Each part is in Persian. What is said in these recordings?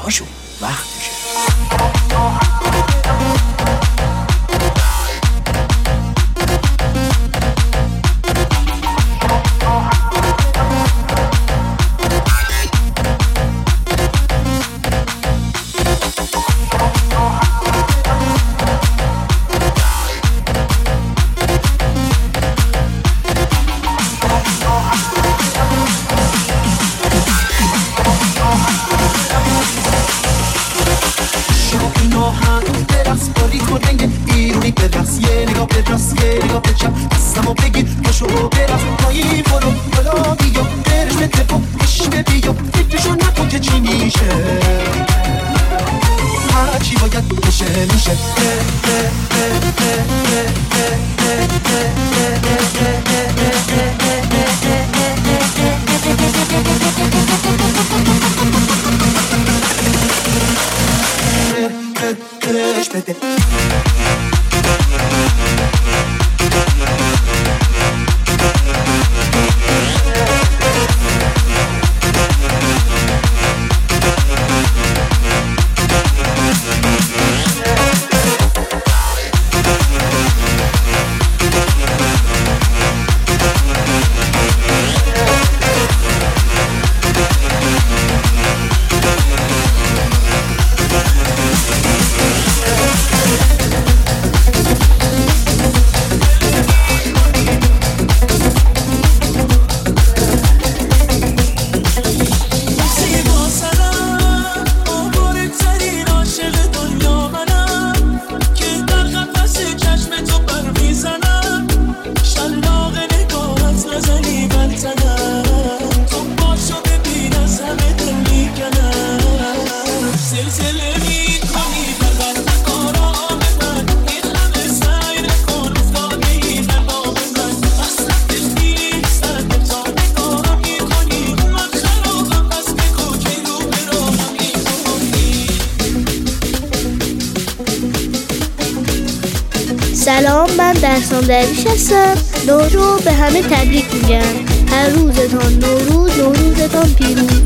پاشو وقتشه. سلام، من درسان درویش هستم. نوروز رو به همه تبریک میگم. هر روزتان نوروز، نوروزتان پیروز.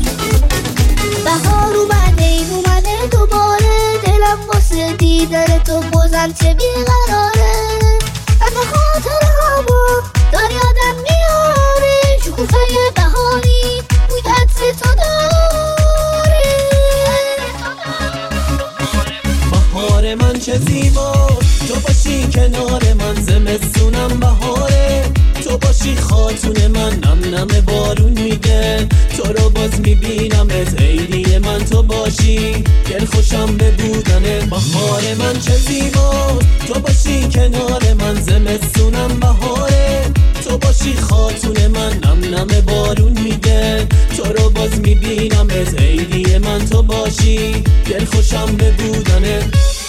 بهار اومده دوباره، دلم واسه دیدن تو بازم چه بیقراره. از خاطر هوا داری آدم میاره، شکوفه بهاری بود عطر تو داره. بهار من چه زیبا، تو باشی کنار من، زمستونم بهاره. تو باشی خاتون من، نم نم بارون میگه. تو رو باز میبینمت عیدی من، تو باشی دل خوشم به بودنه. بهار من چه زیبا، تو باشی کنار من، زمستونم بهاره. تو باشی خاتون من، نم نم بارون میگه. تو رو باز میبینمت عیدی من، تو باشی دل خوشم به بودنه.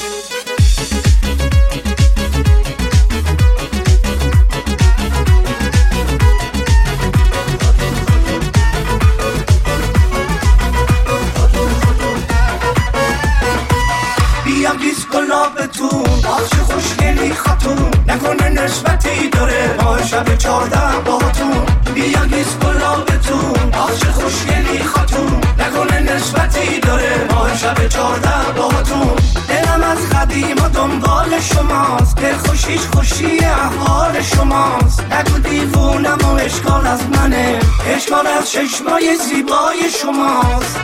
آخش خوشگلی خاتون، نکنه نسبتی داره ما شب 14 باهاتون. بیا گیس گلابتون، آخش خوشگلی خاتون، نکنه نسبتی داره ما شب 14 باهاتون. دلم از قدیم و دنبال شماست، دل خوشیش خوشی احوال شماست. نگو دیوونم و اشکال از منه، اشکال از چشمای زیبای شماست.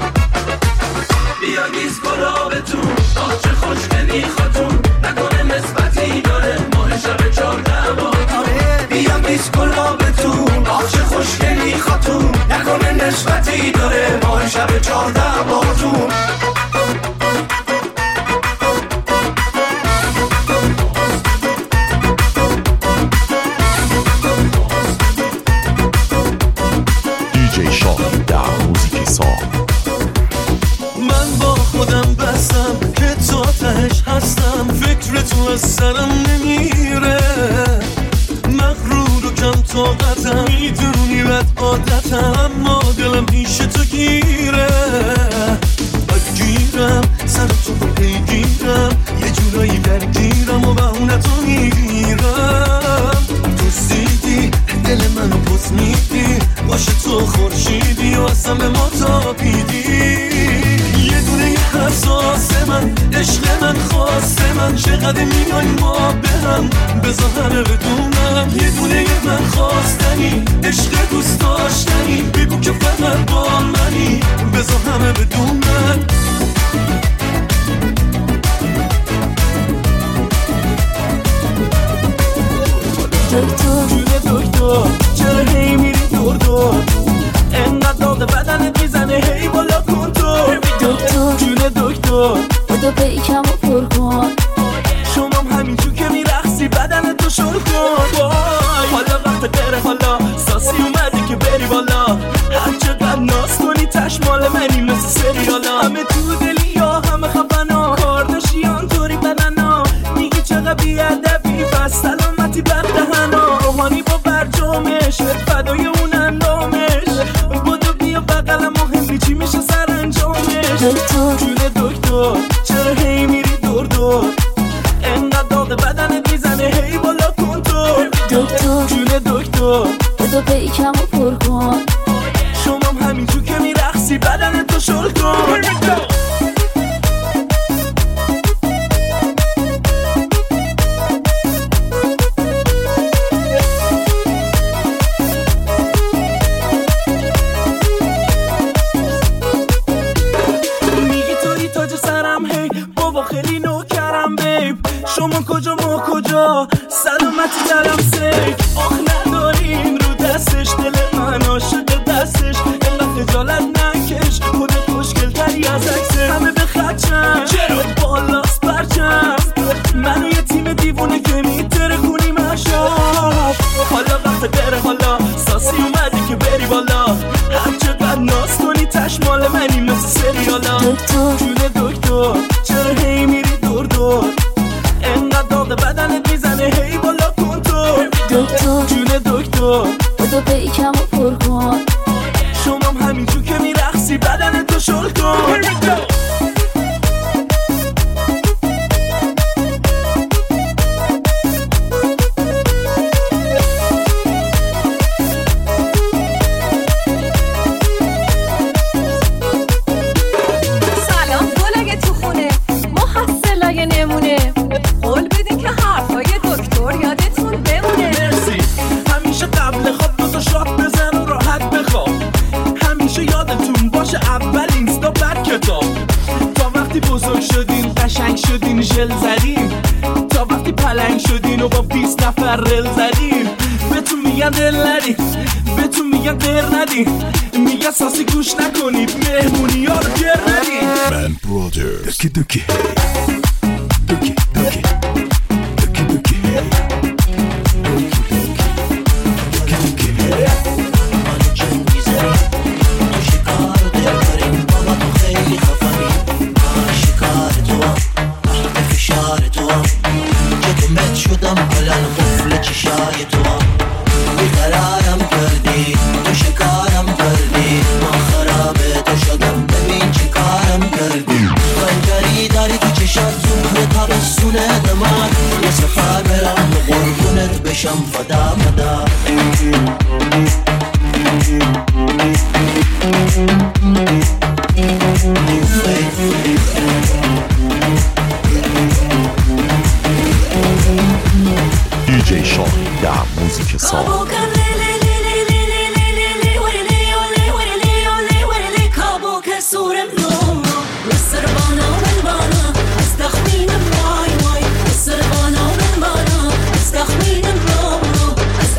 بیا گیس گلابتون، آخش خوشگلی خاتون، نکنه نسبتی داره ماه شب 14 باهاتون. بیا گیس گلابتون، آخش خوشگلی خاتون، نکنه نسبتی داره ماه شب 14 باهاتون. دیجی شاهین در موزیک ساخت. من با خودم بستم که تو تهش هستم، فکر تو از سرم نمیره. مغرور و کم طاقتم، میدونی بد عادتم، اما دلم پیش تو گیره. بگیرم سر تو رو پیگیرم، یه جورایی درگیرم و بهونتو میگیرم. تو سیدی دل منو پس میدی، باشه تو خورشیدی و اصلا به ما تابیدی. یه دونه عشق من خواسته من چقدر میای ما به هم بذار همه بدونم یه دونه من خواستنی عشق دوست داشتنی بگو که فقط با منی بذار همه بدونم دکتر جون دکتر چرا هی میری دور دور انقدر داغ بدنت میزنه هی بالا کن تو دکتر جون دکتر بودو پیکم و پر کن شمام همینجور که میرقصی بدنت تو شل کن حالا وقت غیره حالا ساسی اومدی که بری بالا هر چقدر ناز کنی تشمال منی مثل سریالا همه تو دلی یا همه خفنا کارداشیان طوری بدنا میگی چقدر بیادبی پس سلامتی بر دهنا روحانی با برجامش فدای اون اندامش بودو بیا بقلم مهم چی میشه سر انجامش دکتر جون دکتر چرا هی میری دور دور انقدر داغ بدنت میزنه هی بالا کن تو دکتر جون دکتر بودو پیکم و پر کن شمام همینجور که میرقصی بدنت تو شل کن شما کجا ما کجا سلامتی دارم سیف آخ نداریم رو دستش دل من عاشق دستش الا خجالت نکش خودت خوشگل‌تری از عکسه همه به خدشم چرا بالاست برچم منو یه تیم دیوونه که میتره خونیم اشاف حالا وقت بره حالا ساسی اومدی که بری بالا هر چقدر ناز کنی تشمال منی مثل سریالا دکتر جون دکتر چرا هی میری دور دور انقدر داغ بدنت میزنه هی بالا کن تو دکتر جون دکتر بودو پیکم و پر کن شمام همینجور که میرقصی بدنت تو شل کن سلام گلگه تو خونه محصلای نمونه قول بدین که حرفای دکتر یادتون بمونه مرسی همیشه قبل خواب دو تا شات بزن و راحت بخواب همیشه یادتون باشه اول اینستا بعد کتاب تا وقتی بزرگ شدین قشنگ شدین ژل زدین تا وقتی پلنگ شدین و با 20 نفر رل زدین بهتون میگن دل ندین بهتون میگن غیر ندین میگن ساسی گوش نکنید مهمونی ها رو گر ندین من برادرز دوکی دوکی دوکی دوکی دوکی دوکی شدم بلند قفل چشای تو بیقرارم کردی تو شکارم کردی من خرابه تو شدم ببین چی کارم کردی منگری داری تو چشات زهر تابستونه دمار یه سفر برم به قربونت بشم فدا فدا دیجی شاهین در موزیک ساخت از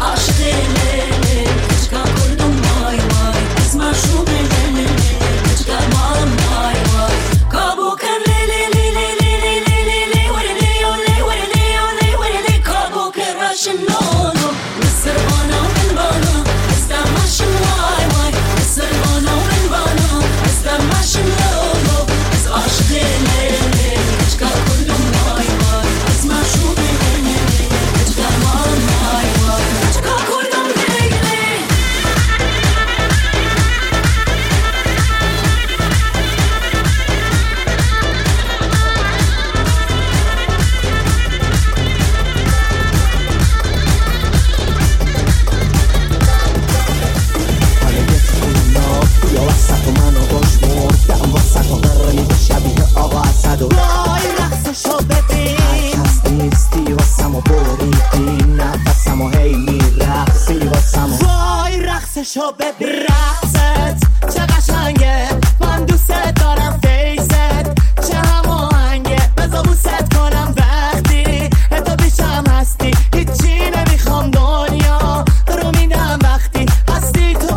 پاشو ببین رقصت چه قشنگه، من دوست دارم فیست چه هماهنگه، بذار بوست کنم وقتی تو پیشم هستی، هیچی نمیخوام دنیا رو میدم وقتی هستی تو.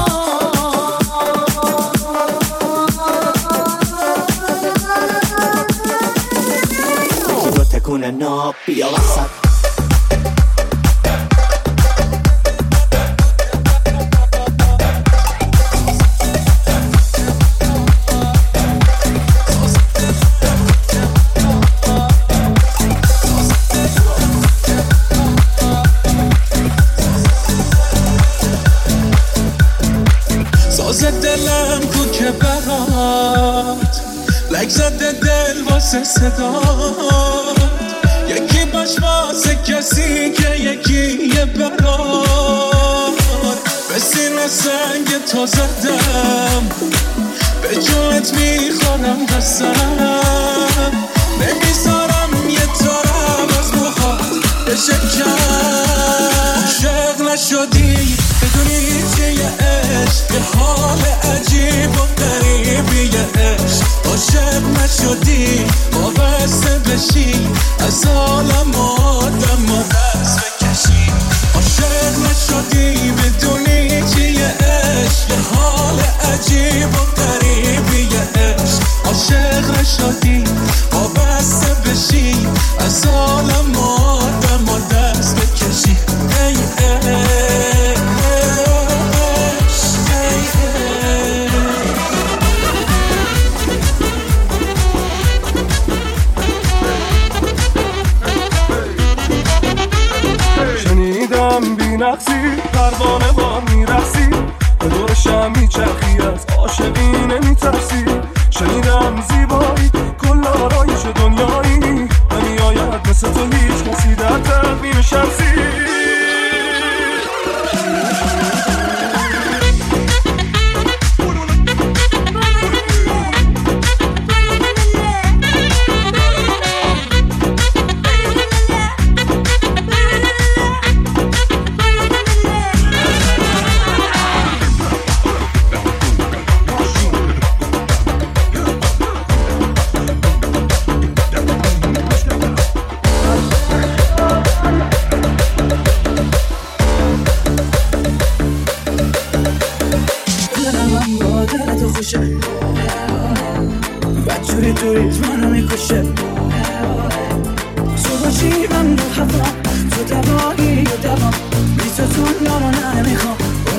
رو تکونه ناب بیا وسط دلم کو که برات لک زده دل واسه صدات، یکی باش واسه کسی که یکی یه برات، به سینه سنگ تو زدم به جونت میخورم قسم، نمیذارم یه تارم از موهات بشکن. عاشق نشدی بدونی چیه عشق، یه حال عجیب و غریبیه عشق، عاشق نشدی وابسته بشی از عالم آدم و دست بکشی، عاشق نشدی بدونی چیه عشق، یه حال عجیب و غریبیه عشق، عاشق نشدی وابسته بشی از عالم آدم و دست بکشی. ای شنیدم بی نقصی پروانه با میرقصی، به دور شم میچرخی از عاشقی نمیترسی، شنیدم زیبایی کل آرایش دنیایی، نمیآید مثل تو هیچ کسی در تقویم شمسی. بدجوری دوریت منو میکشه، تو باشی من رو هوا، تو دوایی و دوام بی تو دنیا رو نمیخوام.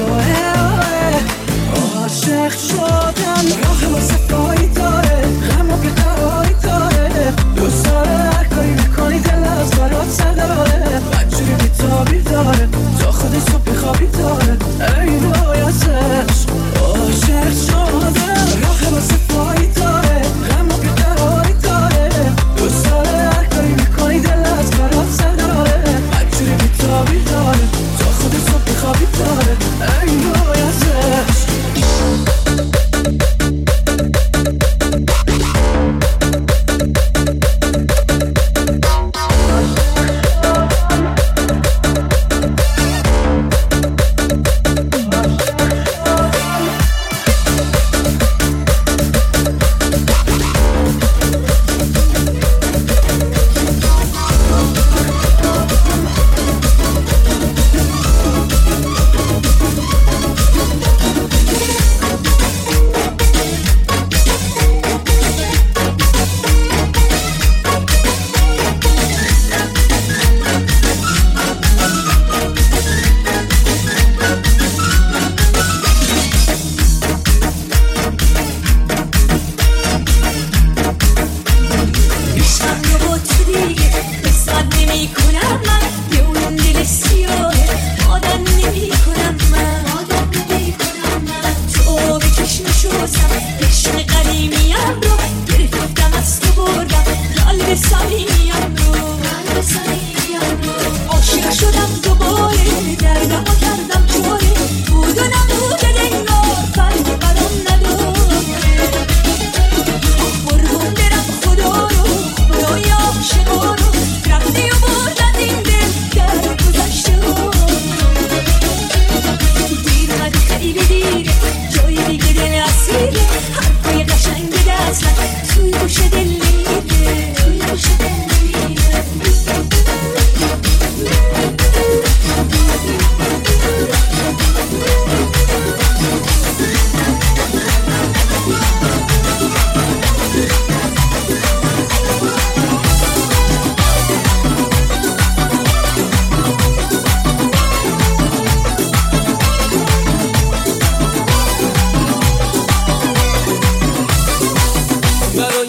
عاشق شدم راه واسه پایی داره، غم و بیقراری داره، دوست داره هر کاری میکنی دل از برات سر داره، بدجوری بیتابی داره تا خودی صبح بیخوابی داره، ای رویتش عاشق شدم راه واسه پایی داره، غم و بیقراری داره، دوست داره هر کاری میکنی دل از برات سر داره، بدجوری بیتابی داره تا خودی صبح بیخوابی داره، ای رویتش.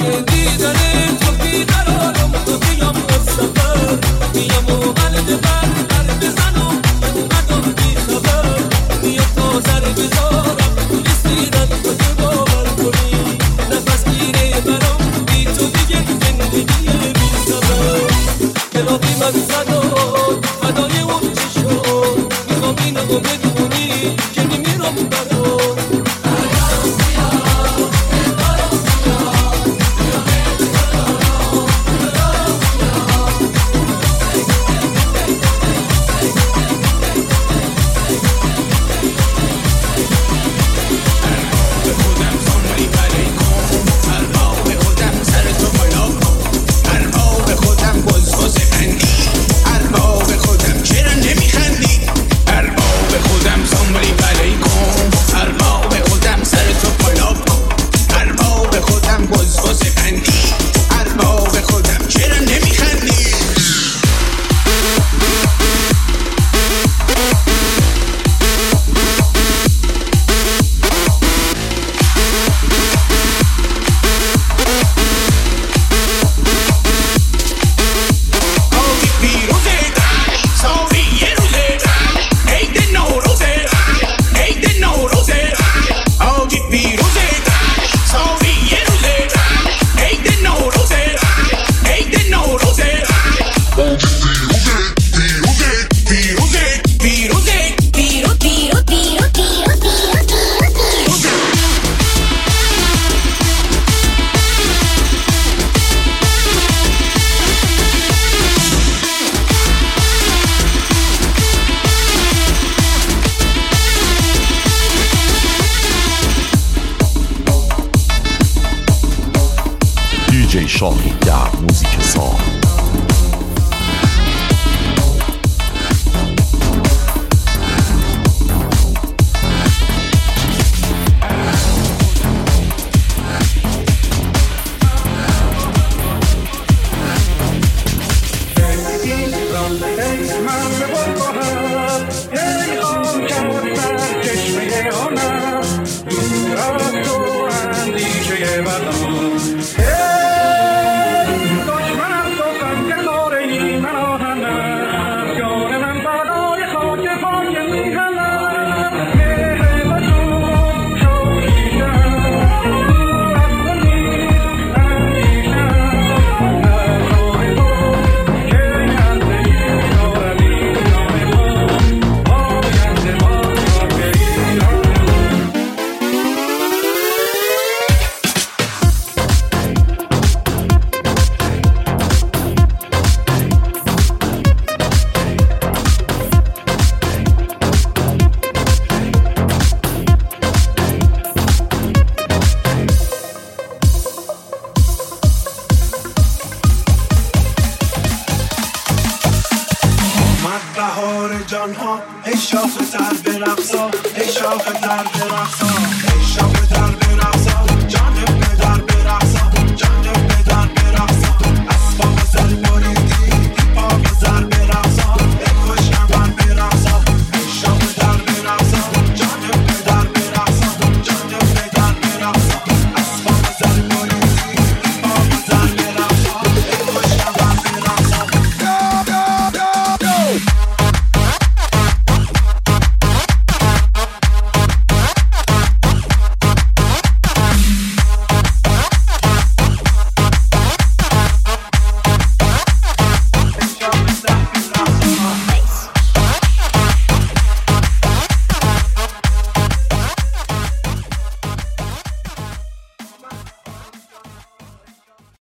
دیجی شاهین در موزیک ساز. بهار جانها ای شاخ سر به رقصا ای شاخ سر به رقصا